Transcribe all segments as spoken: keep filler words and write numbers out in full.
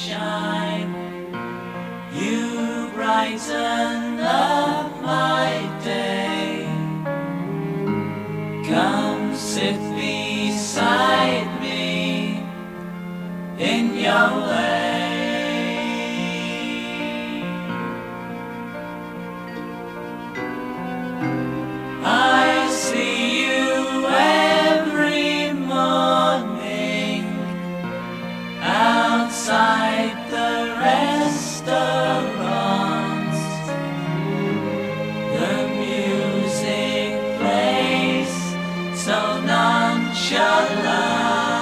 sunshine, you brighten up my day. Come sit beside me in your way. I see you every morning outside the restaurants. The music plays so nonchalant.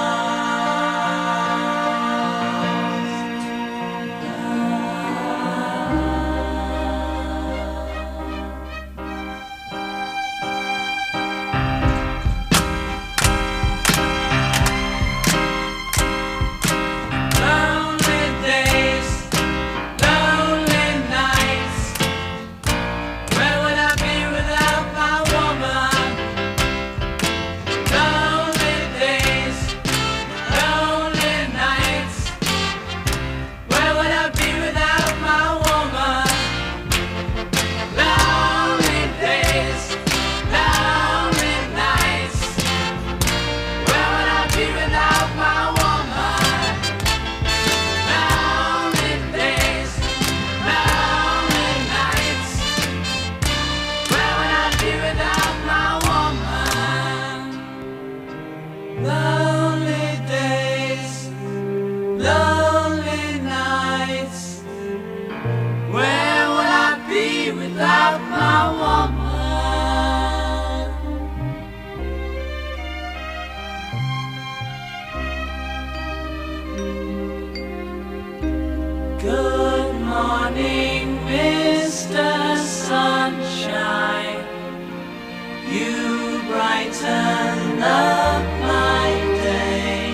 Good morning, Mister Sunshine. You brighten up my day.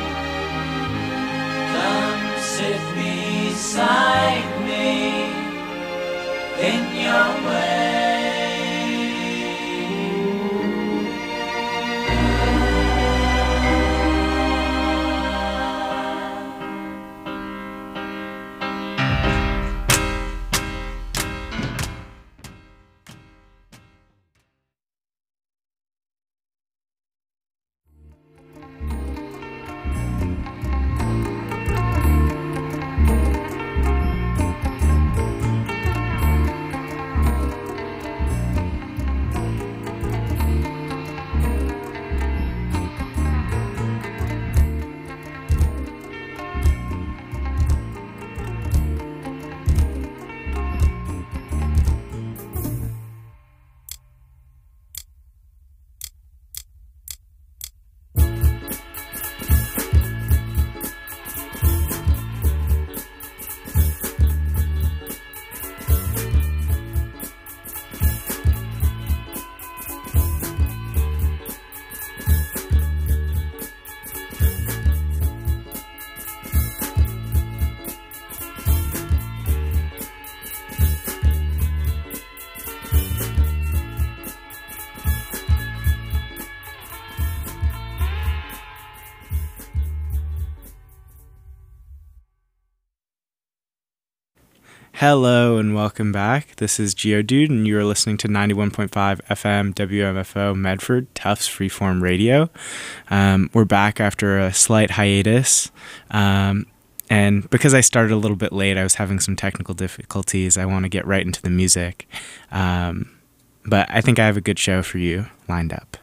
Come sit beside me in your way. Hello and welcome back. This is Geodude, and you are listening to ninety-one point five F M W M F O Medford, Tufts Freeform Radio. Um, we're back after a slight hiatus, um, and because I started a little bit late, I was having some technical difficulties. I want to get right into the music, um, but I think I have a good show for you lined up.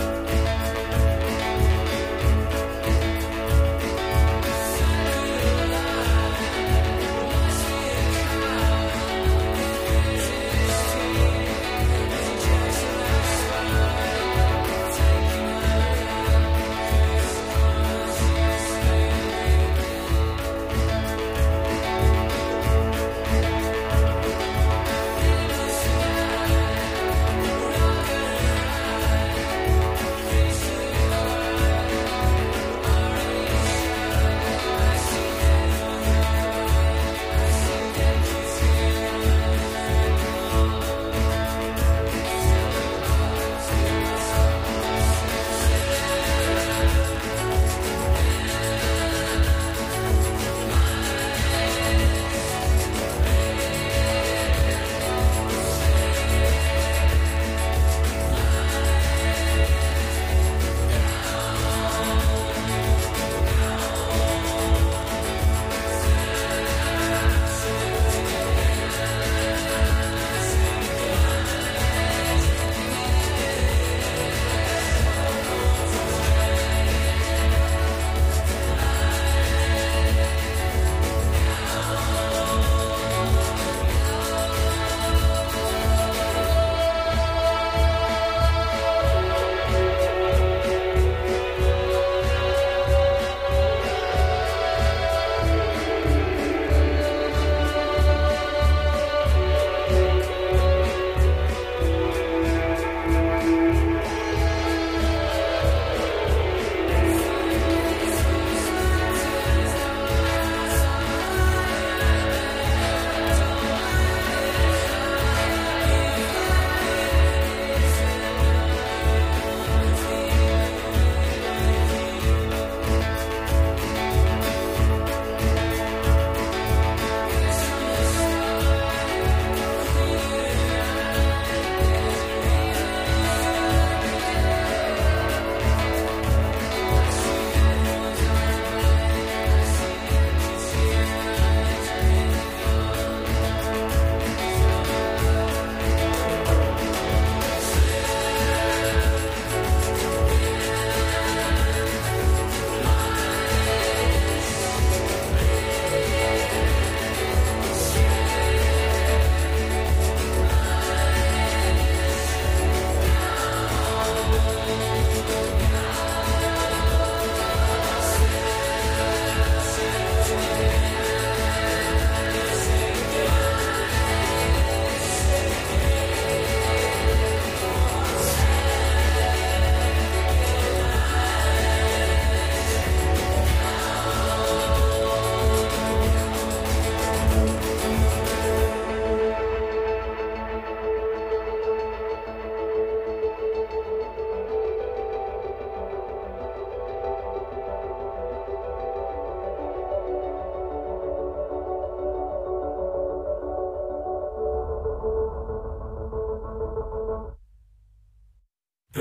Ooh.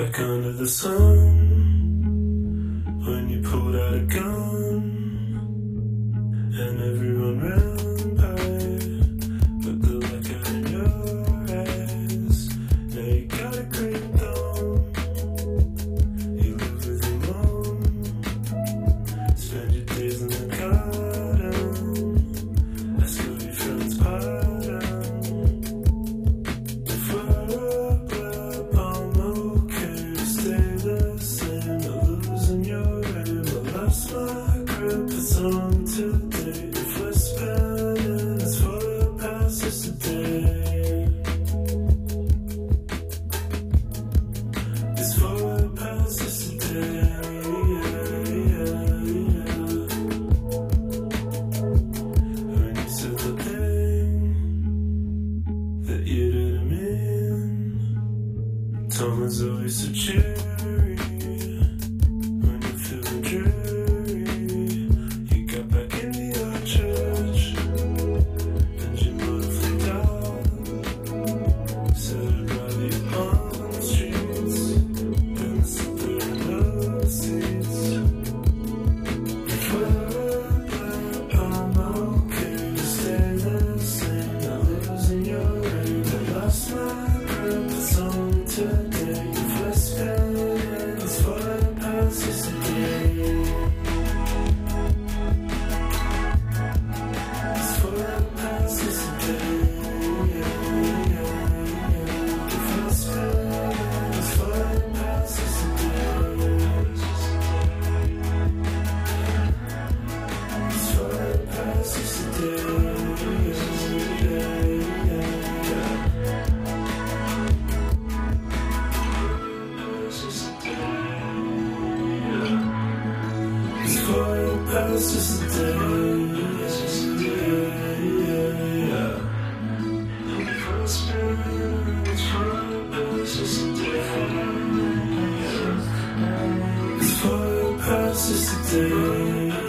back under the sun when you pulled out a gun and everyone ran by, but the light got in your eyes. Now you got a great thumb, you live with your mom, spend your days in the garden, ask all your friends pardon. If we're up, up, I'm okay to stay the same, not losing your aim. I lost my grip, it's on today. If we're spinning, it's for the past yesterday. It's for the past yesterday. When you said the thing that you didn't mean, Tom was always so cheery. When you're feeling dreary, you got back into your church, and your mother flipped out. Said I'd rather you on the streets than sit there in love seats. If we're up, I'm okay to stay the same, not losing your aim. I lost my grip, it's on today. If we're spinning, it's for the past yesterday. It's for the past yesterday. If we're spinning, it's for the past yesterday. It's for the past yesterday. It's for the past yesterday. If we're spinning, it's for the past yesterday. It's for the past yesterday.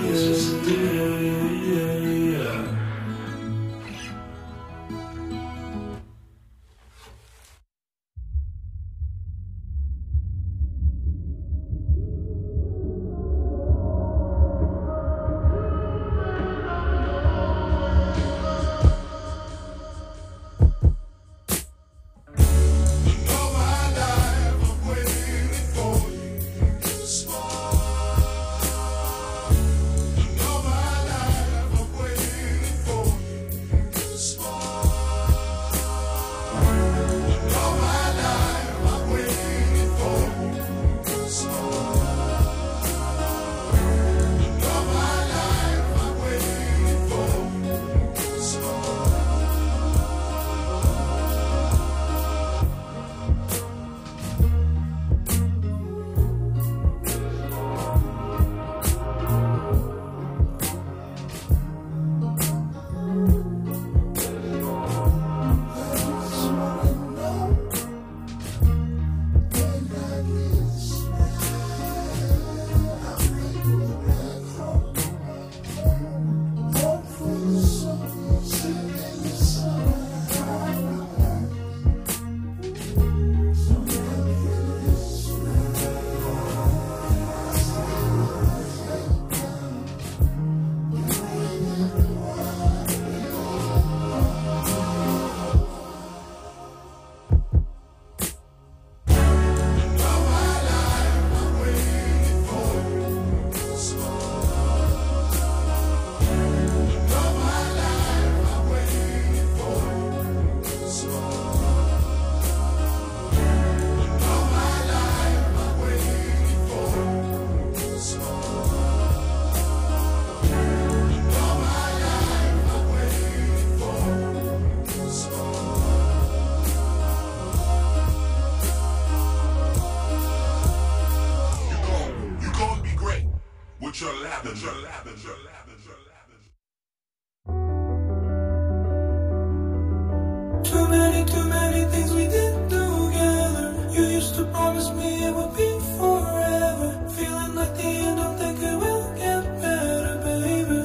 Too many, too many things we did together. You used to promise me it would be forever. Feeling like the end, don't think it will get better, baby.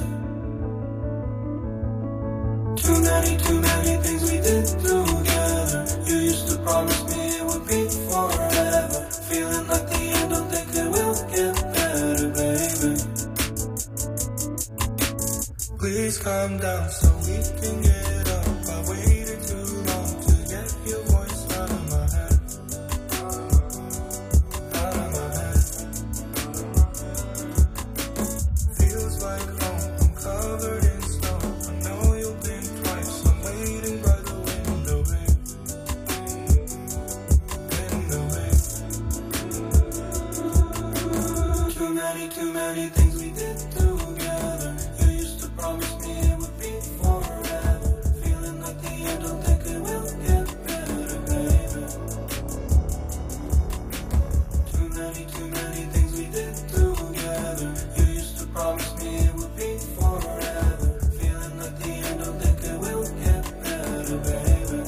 Too many, too many things we did together. You used to promise me it would be forever. Feeling Please calm down so we can get up. I waited too long to get your voice out of my head. Out of my head. Feels like home, I'm covered in snow. I know you've been twice, I'm waiting by the window, babe. Window, babe. Too many, too many things we did together. You used to promise me it would be forever. Feeling like the end, don't think it will get better, baby. Too many, too many things we did together. You used to promise me it would be forever. Feeling like the end, don't think it will get better, baby.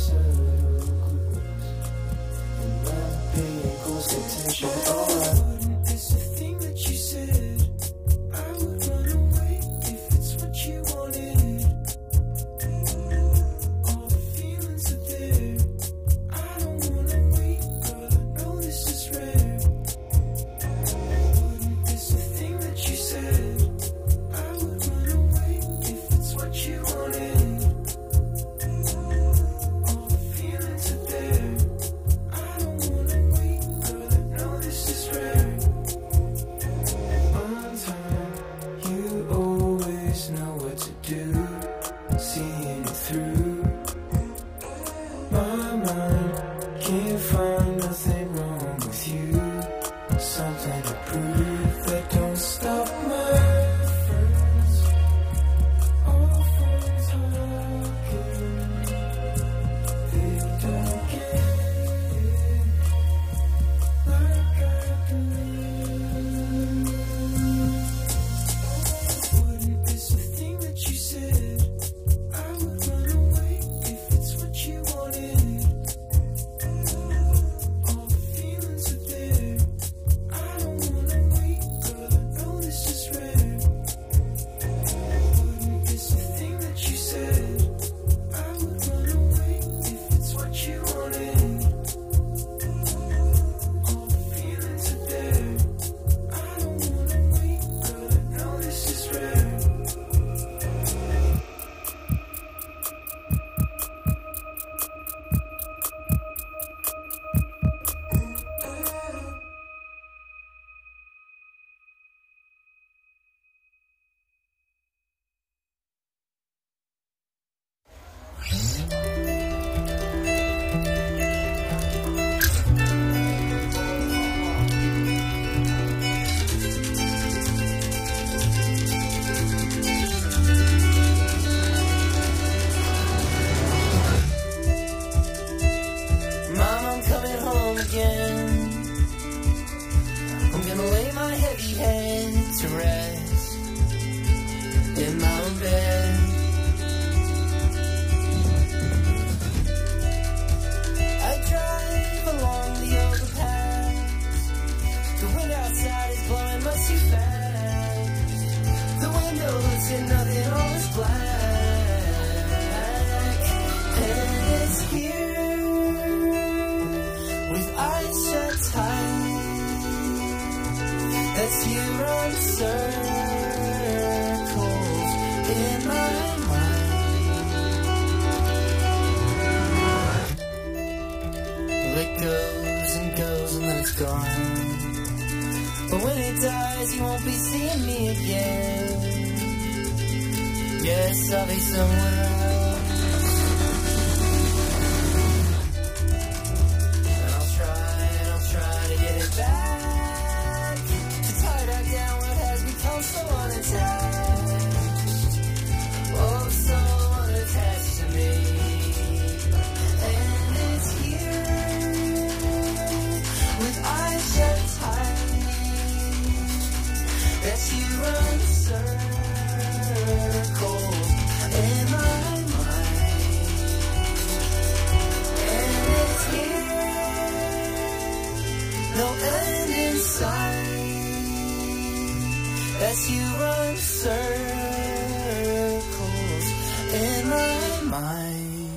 Attention, oh, gonna lay my heavy head to rest in my own bed. I drive along the overpass. The wind outside is blowing much too fast. The window looks at nothing, all is black. And it's here with eyes shut tight. As you run circles in my mind. It goes and goes and then it's gone. But when it dies, you won't be seeing me again. Yes, I'll be somewhere else. And I'll try and I'll try to get it back. Down what has become so unattached. Oh, so unattached to me. And it's here with eyes shut tight as you run circles in my mind. And it's here, no end in sight. As you run circles in my mind.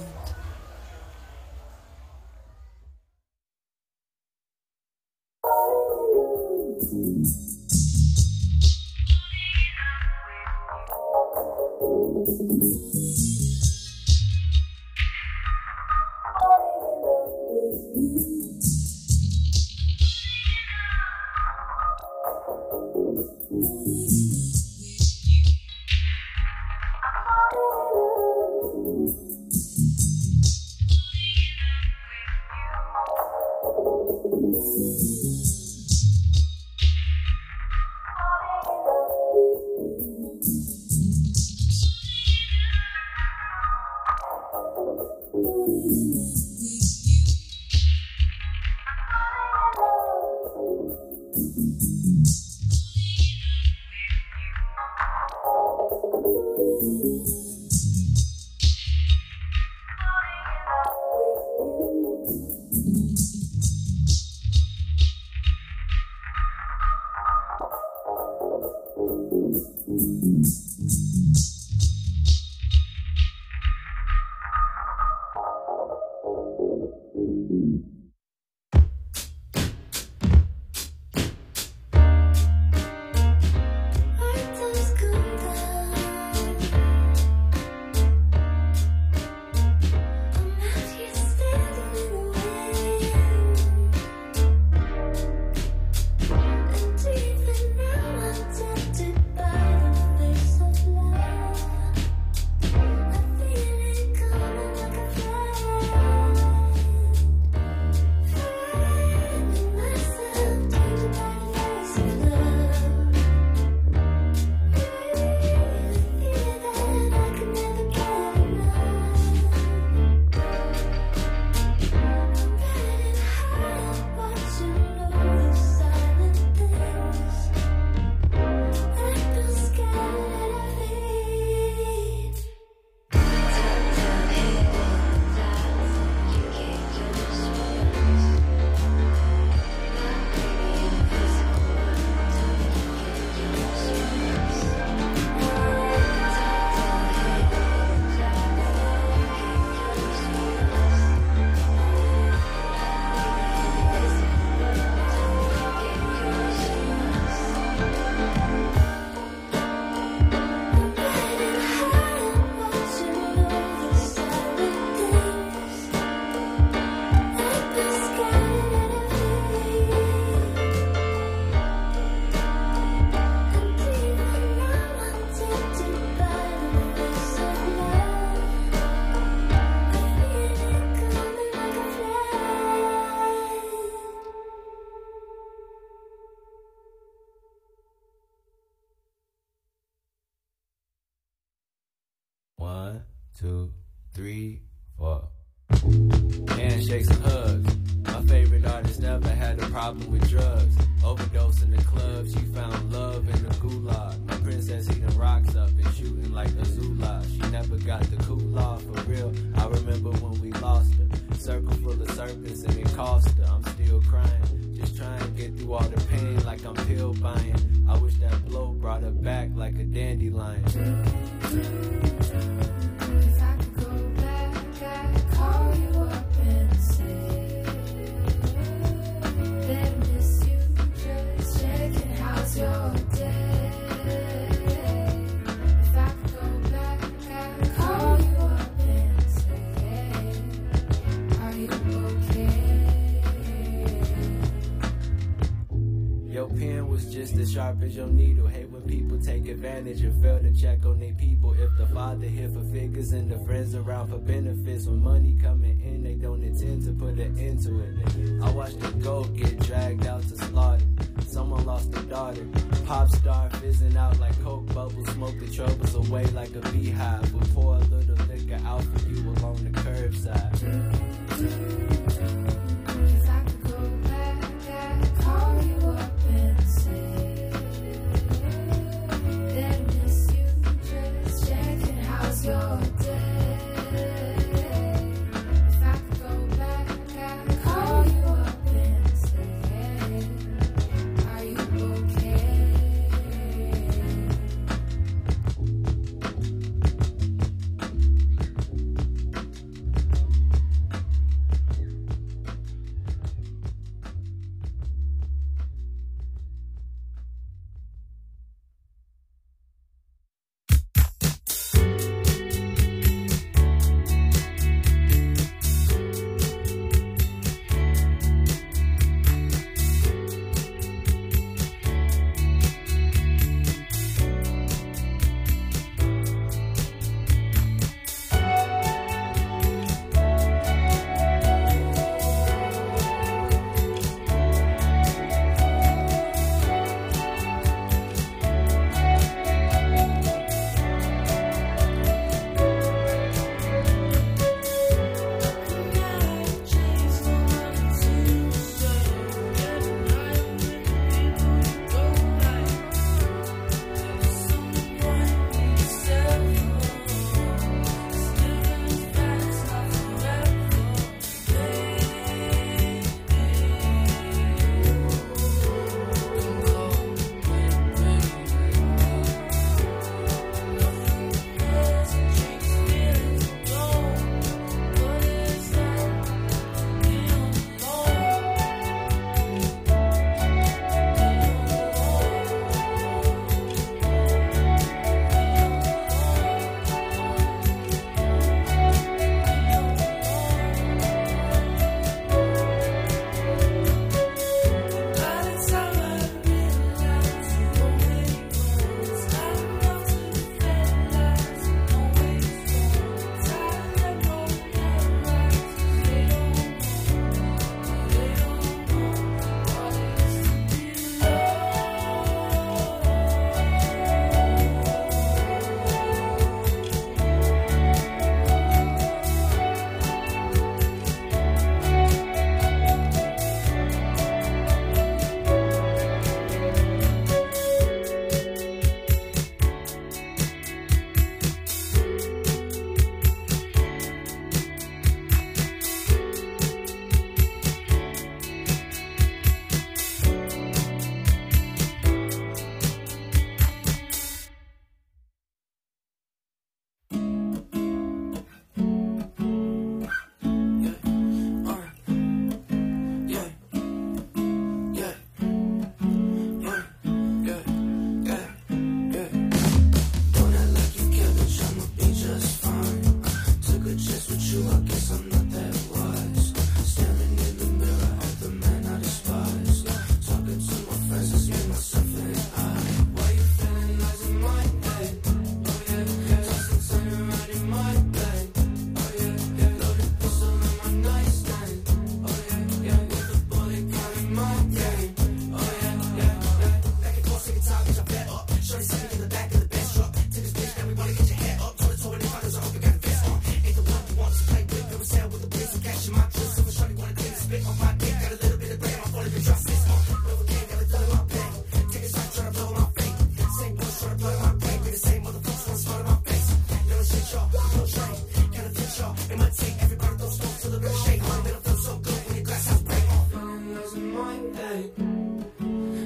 One, two, three, four. Handshakes and hugs. My favorite artist never had a problem with drugs. Overdose in the club. through all the pain like I'm pill buying. I wish that blow brought her back like a dandelion. If I could go back, I'd call you up and say that I miss you, just checking how's your day. If I could go back, I'd call you up and say, are you okay? Your pen was just as sharp as your needle. Hate when people take advantage and fail to check on their people. If the father here for figures and the friends around for benefits, when money coming in, they don't intend to put an end to it. I watched the goat get dragged out to slaughter. Someone lost a daughter. Pop star fizzing out like coke bubbles. Smoke the troubles away like a beehive. We'll pour a little liquor out for you along the curbside. If I could go back, I'd call you up and say that I miss you, just checking how's your day. If I could go back, I'd call you up and say, are you okay?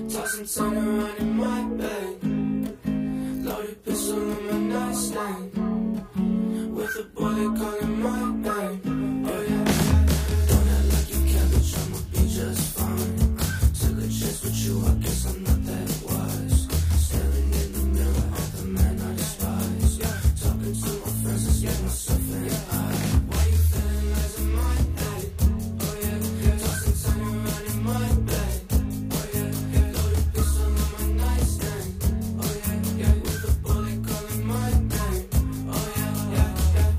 Toss and turn around in my bed. Loaded pistol in my nightstand. With a bullet calling my name. Oh yeah. Don't act like you can, bitch, I'ma be just fine. Took a chance with you, I guess I'm not that wise. Staring in the mirror at the man I despise. Talking to my friends and get myself in the eye. Why you feeling lies in my head? Oh yeah, yeah. Toss and turn around in my bed. Oh yeah, yeah. Loaded pistol on my nightstand. Oh yeah, yeah. With a bullet calling my name. Oh yeah, yeah, yeah.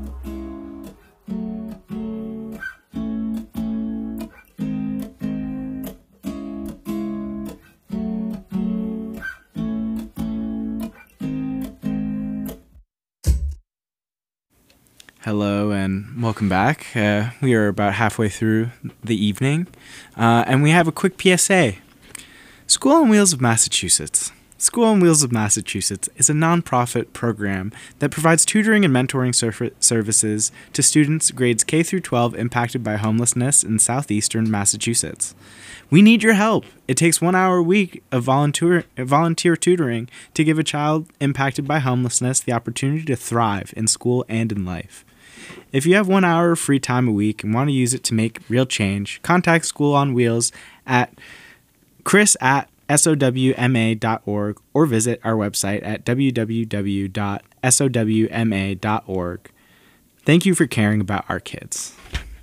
Hello and welcome back. Uh, we are about halfway through the evening, uh, and we have a quick P S A. School on Wheels of Massachusetts. School on Wheels of Massachusetts is a nonprofit program that provides tutoring and mentoring surf- services to students grades K through twelve impacted by homelessness in southeastern Massachusetts. We need your help. It takes one hour a week of volunteer volunteer tutoring to give a child impacted by homelessness the opportunity to thrive in school and in life. If you have one hour of free time a week and want to use it to make real change, contact School on Wheels at chris at S O W M A dot org or visit our website at w w w dot S O W M A dot org. Thank you for caring about our kids.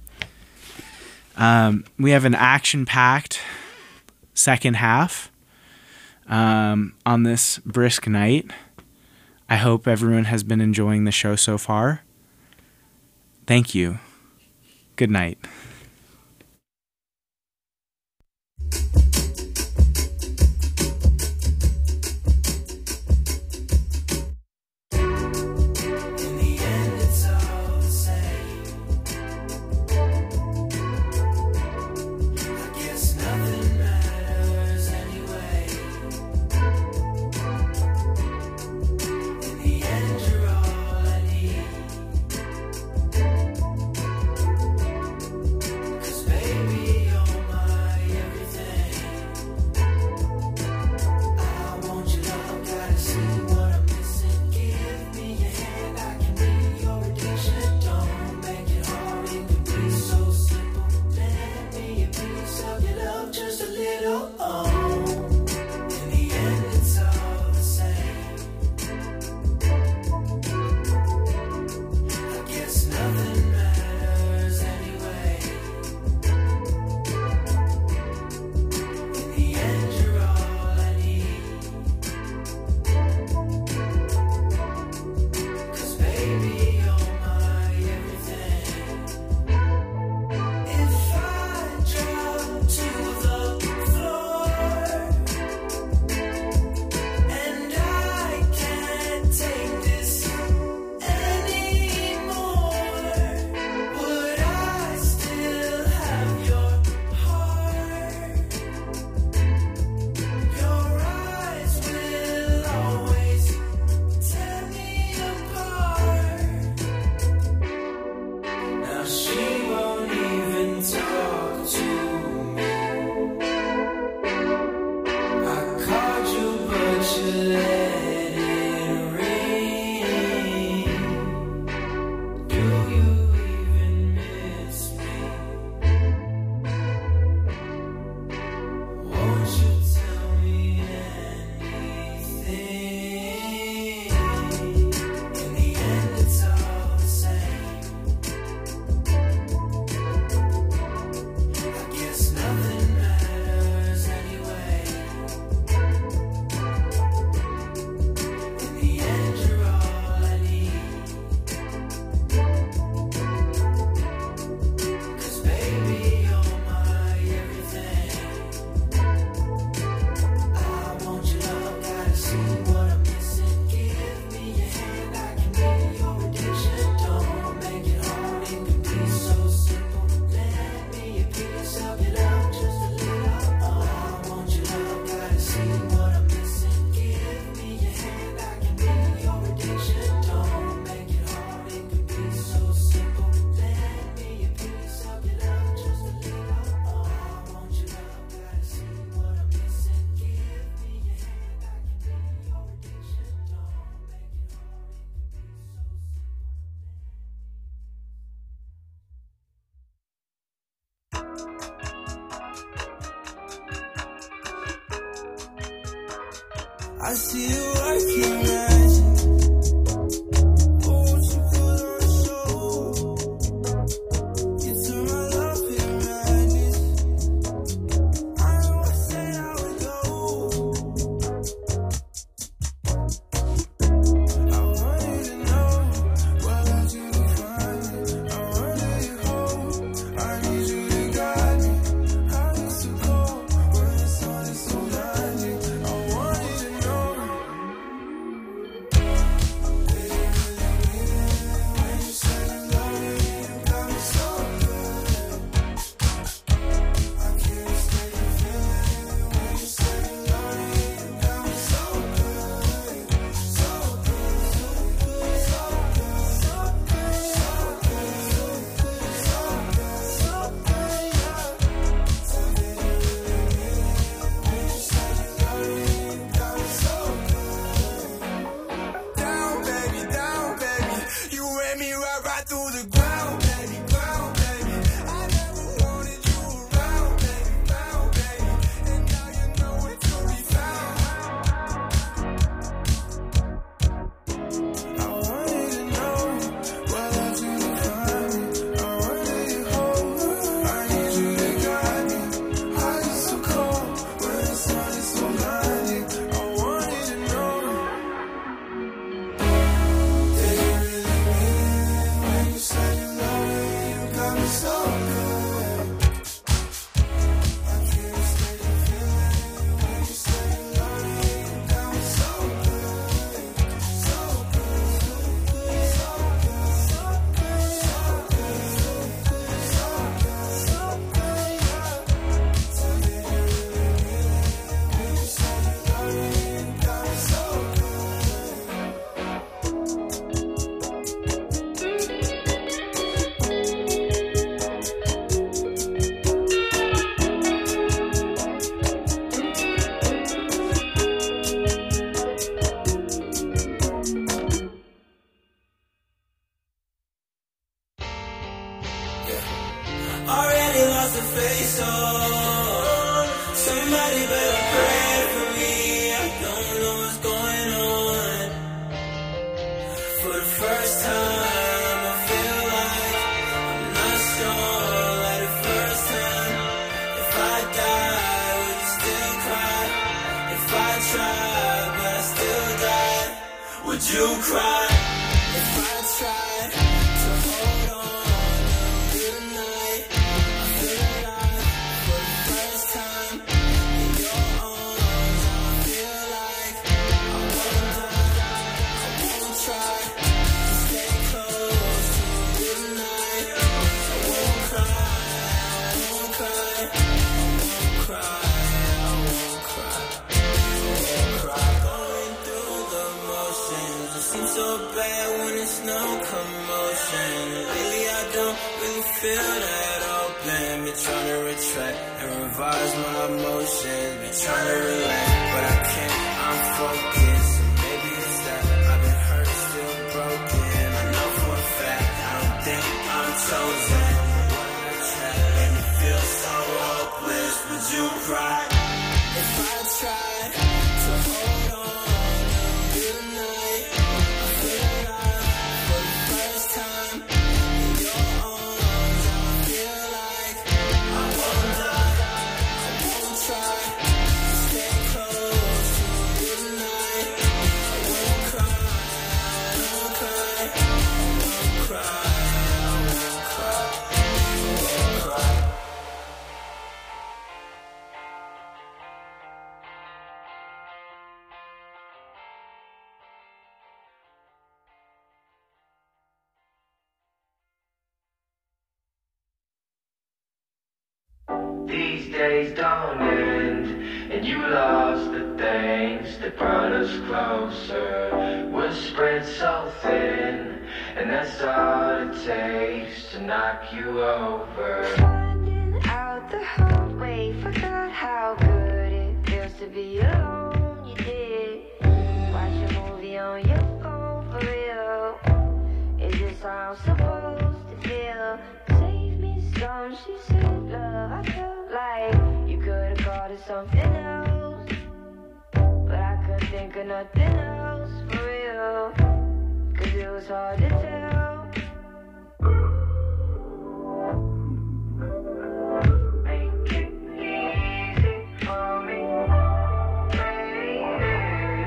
Um, we have an action-packed second half um, on this brisk night. I hope everyone has been enjoying the show so far. Thank you. Good night. In the end, it's all the same. I guess nothing matters anyway. In the end, you're all I need. 'Cause baby, you're my everything. I want your love, gotta see what I'm missing. Give me your hand, I can be your addiction. Don't make it hard, it can be so simple. Let me a piece of your love, just a little. Oh, in the end, it's all the same. I guess nothing matters anyway. In the end, you're all I need. 'Cause baby, you're my everything. If I drop to the floor, I see you working magic. Oh, what you put on the show? You turn my love in madness. I know I said I would go. I wanted to know where did you find it? I wanted you home. I need you to guide me. I need to go where the sun is so magic. I wanted to know. When you said you love me, you got me so good. I can't escape the feeling. When you said you love me, you got me so good. So good, so good, so good, so good, so good, so good, so good, yeah. So did you really mean it? When you said you love me, you got me so good. Down, baby, down, baby. You ran me right, right through the ground, baby, ground, baby. I never wanted you around, baby, round, baby. And now you know where to be found. I wanted to know where did you find me? I wanted you home. I need you to guide me. I get so cold when the sun is so blinding. I wanted to know. Did you really mean it when you said you love me? You got me so good. I can't escape the feeling when you said you love me. You got me so good, so good, so good, so good, so good, so good, so good, so good, yeah. So did you really mean it when you said you love me? You got me so already lost the face, oh. Somebody better pray for me. I don't know what's going on. For the first time, I feel like I'm not strong like the first time. If I die, would you still cry? If I tried, but I still died, would you cry? If I tried to hold on to you tonight, I feel alive for the first time. In your arms, I feel like I won't die, I won't try to stay close to you tonight. I won't cry, I won't cry, I won't cry, I won't cry, I won't cry. Going through the motions, it seems so bad when it's no commotion. Lately I don't really feel that open. Been trying to retract and revise my emotions. Been trying to relax, but I can't, I'm focused. So maybe it's that I've been hurt, still broken. I know for a fact, I don't think I'm chosen. But when I try, make me feel so hopeless. Would you cry? If I tried to hold on to you tonight, I feel alive for the first time. In your arms, I feel like I won't die, I won't try to stay close to you tonight. I won't cry, I won't cry, I won't cry, I won't cry, I won't cry. These days don't end, and you lost the things that brought us closer. We're spread so thin, and that's all it takes to knock you over. Finding out the hard way, forgot how good it feels to be alone. You did watch a movie on your phone for real. Is this how I'm supposed to feel? Save me some, she said, love. I felt like you could've called it something else, but I couldn't think of nothing else for real. Cause it was hard to tell. Make it easy for me, baby.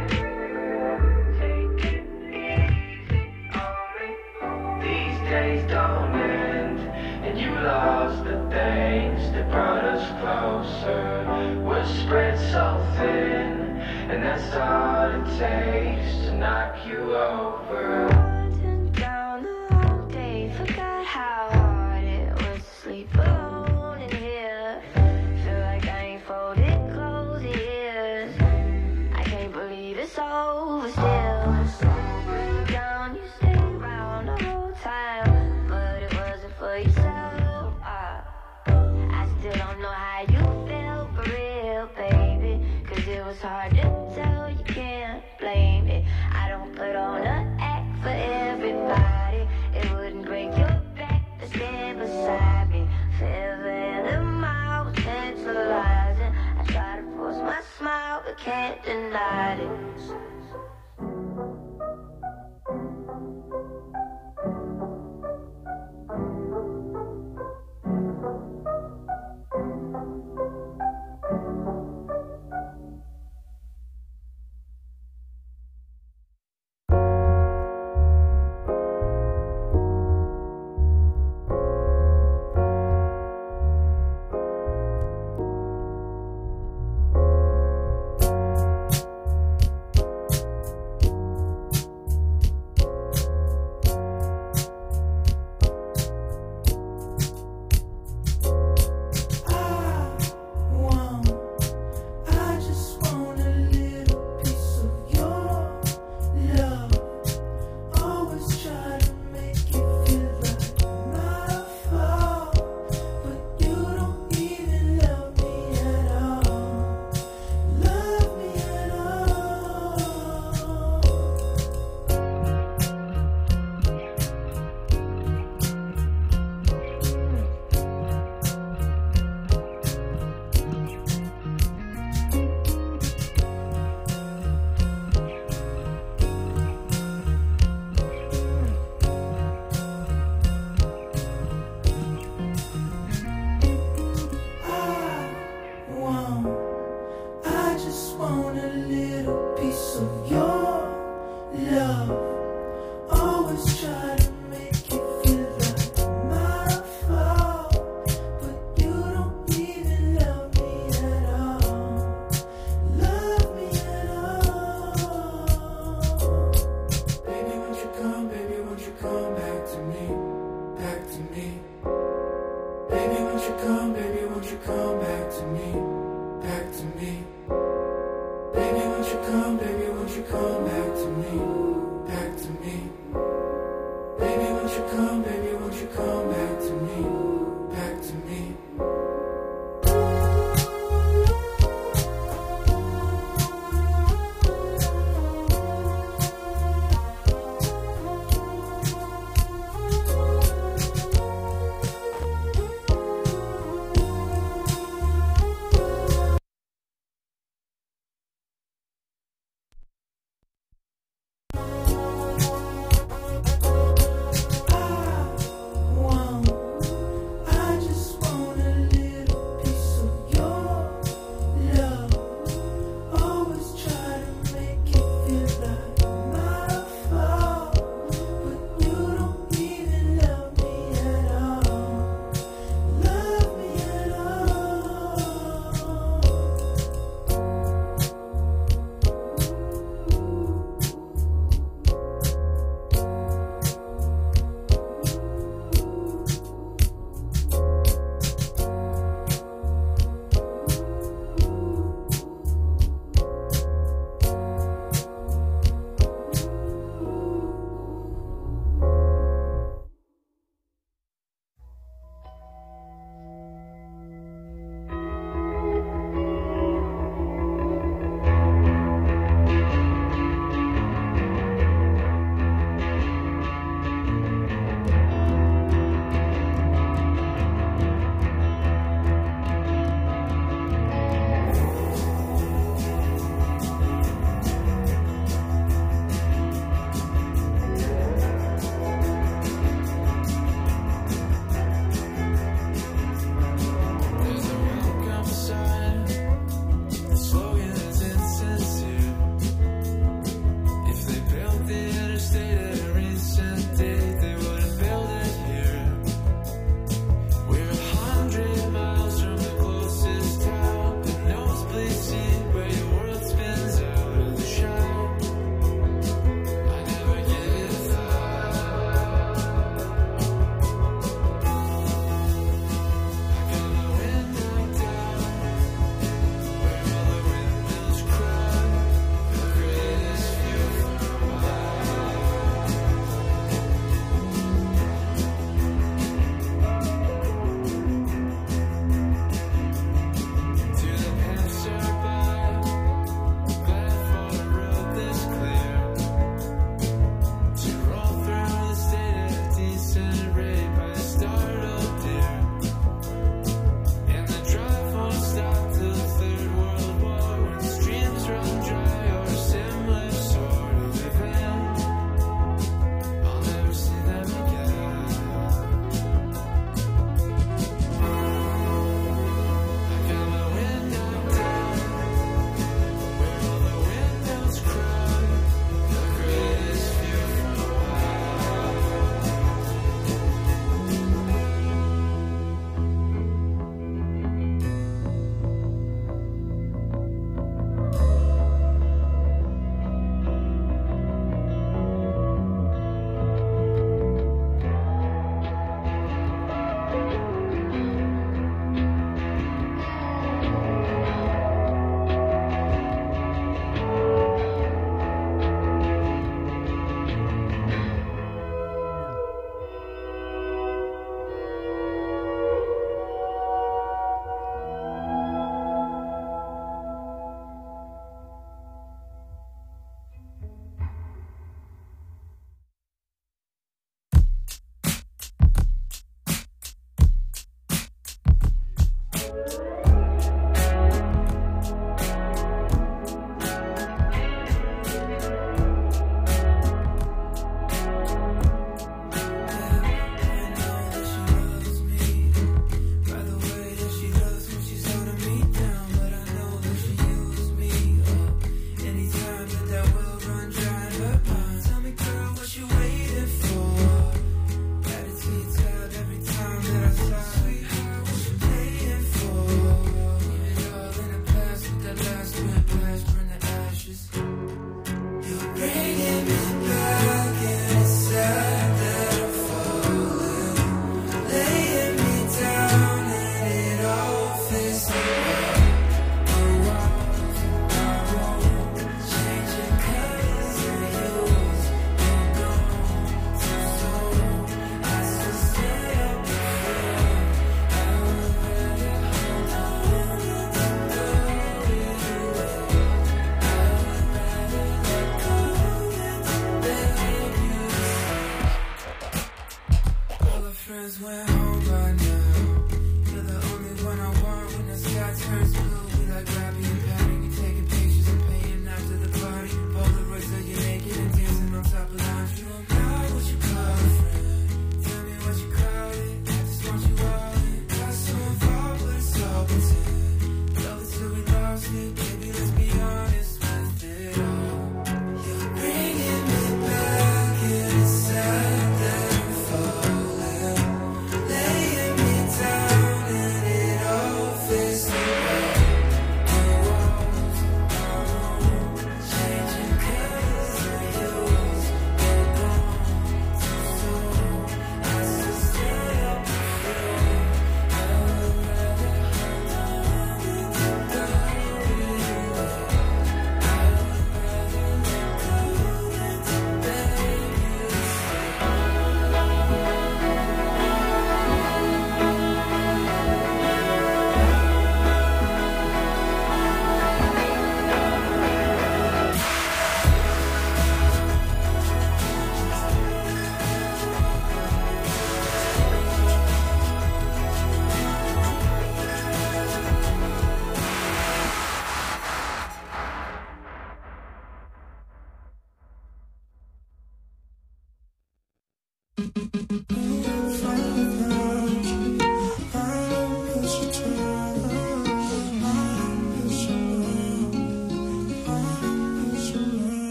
Take it easy on me. These days don't end, and you lost the things that brought us closer. We're spread so thin, and that's all it takes to knock you over. Wandering down the long day, forgot how hard it was to sleep alone in here. Feel like I ain't folded clothes in years. I can't believe it's over still. Down, you stayed around the whole time, but it wasn't for yourself. Uh, I still don't know how you felt for real, baby. Cause it was hard to tell, you can't blame it. I don't put on an act for everybody. It wouldn't break your back to stand beside me. Forever and a mile was tantalizing. I try to force my smile, but can't deny it.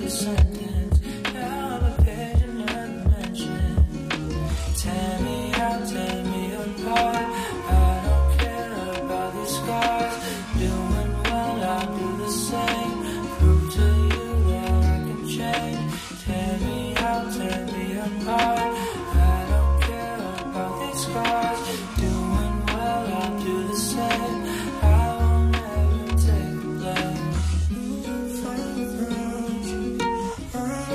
the sentence. Now the page in your dimension. Tear me out, tear me apart. I don't care about these scars. Doing well, I'll do the same. Prove to you that I can change. Tear me out, tear me apart. I don't care about these scars. Doing well, I'll do the same. I won't ever take the blame.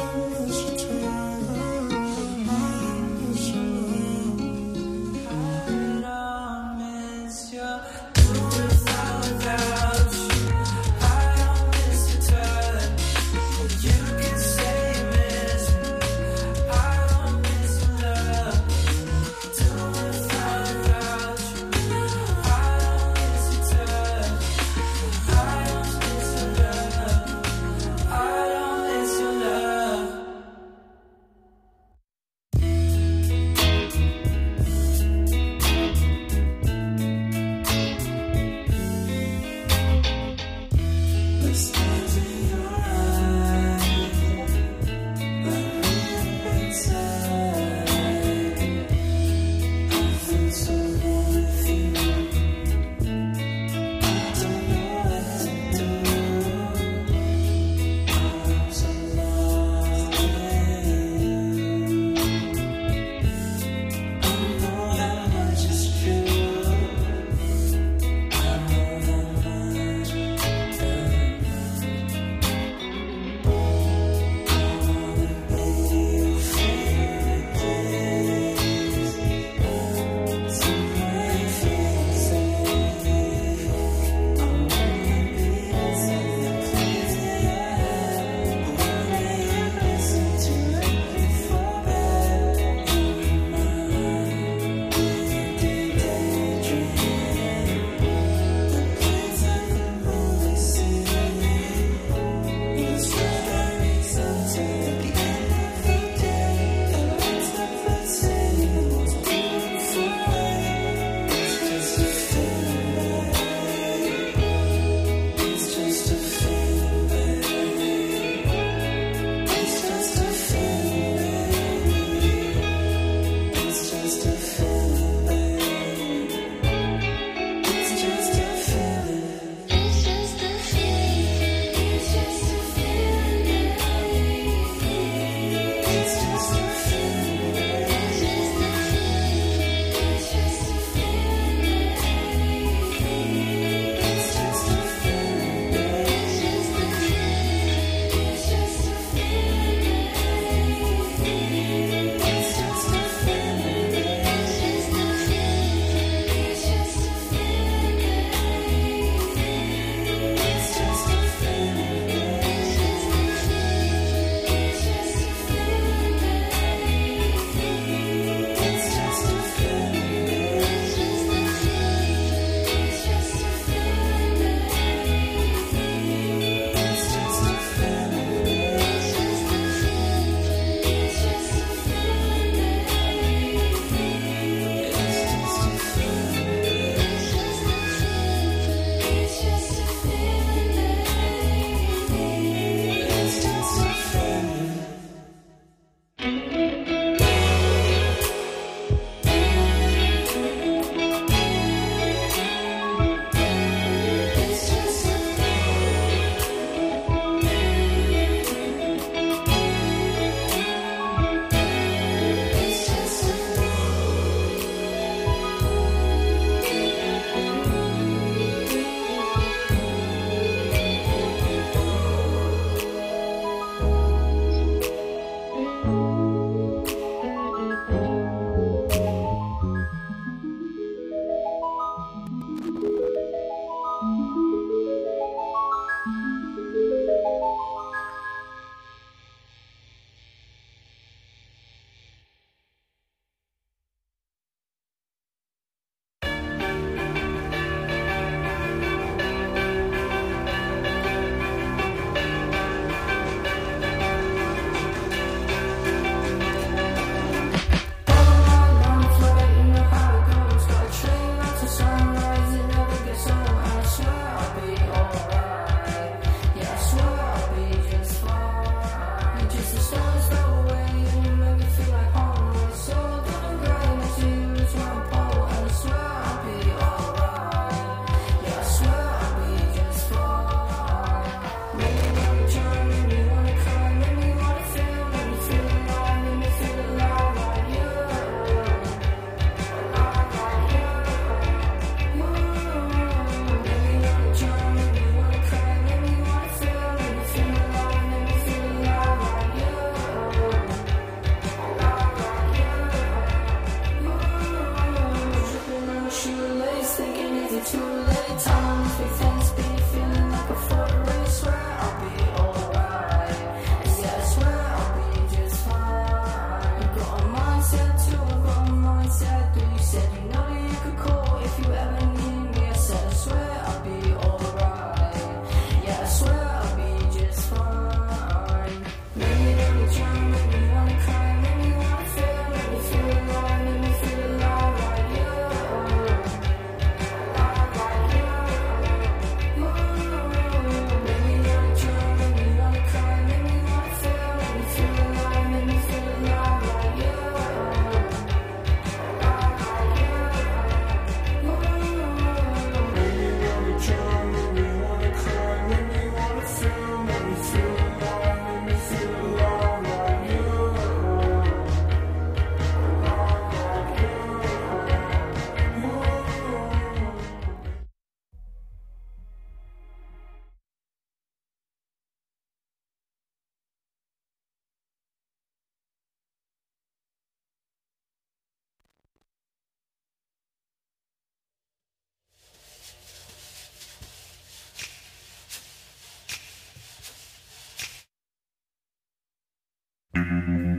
Thank